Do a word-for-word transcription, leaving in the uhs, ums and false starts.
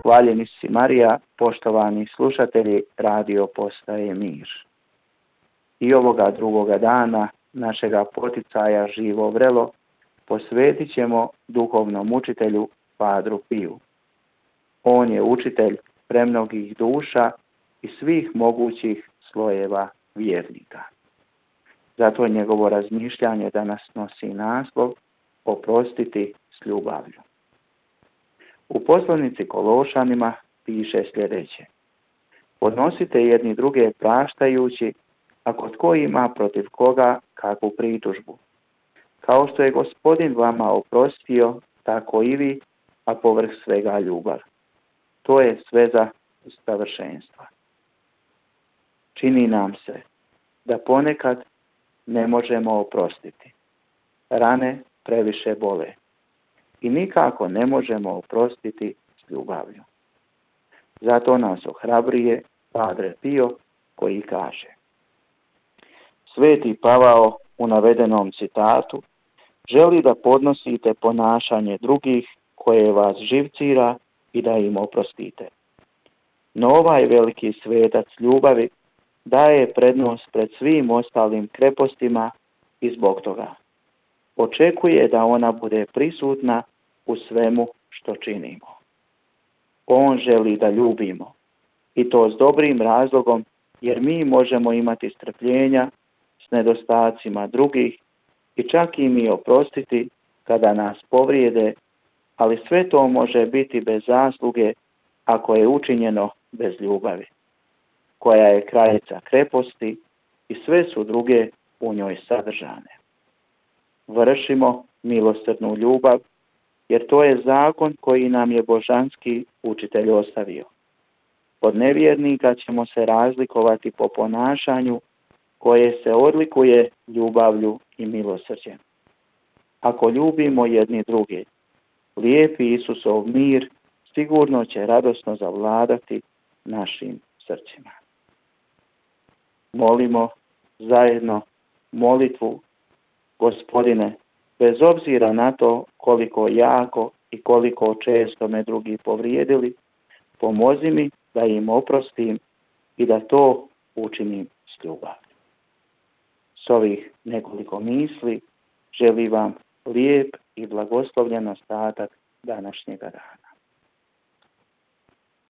Hvaljeni si Marija, poštovani slušatelji Radio Postaje Mir. I ovoga drugoga dana našega poticaja Živo vrelo posvetit ćemo duhovnom učitelju Padru Piju. On je učitelj premnogih duša i svih mogućih slojeva vjernika. Zato njegovo razmišljanje danas nosi naslov Oprostiti s ljubavlju. U poslanici Kološanima piše sljedeće: Podnosite jedni druge praštajući, ako tko ima protiv koga kakvu pritužbu. Kao što je Gospodin vama oprostio, tako i vi, a povrh svega ljubav. To je sveza savršenstva. Čini nam se da ponekad ne možemo oprostiti. Rane previše bole i nikako ne možemo oprostiti s ljubavlju. Zato nas ohrabruje Padre Pio koji kaže: Sveti Pavao u navedenom citatu želi da podnosite ponašanje drugih koje vas živcira i da im oprostite. No ovaj veliki svetac ljubavi daje prednost pred svim ostalim krepostima i zbog toga očekuje da ona bude prisutna u svemu što činimo. On želi da ljubimo, i to s dobrim razlogom, jer mi možemo imati strpljenja s nedostacima drugih i čak im i oprostiti kada nas povrijede, ali sve to može biti bez zasluge ako je učinjeno bez ljubavi, koja je kraljica kreposti i sve su druge u njoj sadržane. Vršimo milosrdnu ljubav, jer to je zakon koji nam je božanski učitelj ostavio. Od nevjernika ćemo se razlikovati po ponašanju koje se odlikuje ljubavlju i milosrđem. Ako ljubimo jedni druge, lijepi Isusov mir sigurno će radosno zavladati našim srcima. Molimo zajedno molitvu: Gospodine, bez obzira na to koliko jako i koliko često me drugi povrijedili, pomozi mi da im oprostim i da to učinim s ljubavlju. S ovih nekoliko misli želim vam lijep i blagoslovljen ostatak današnjega dana.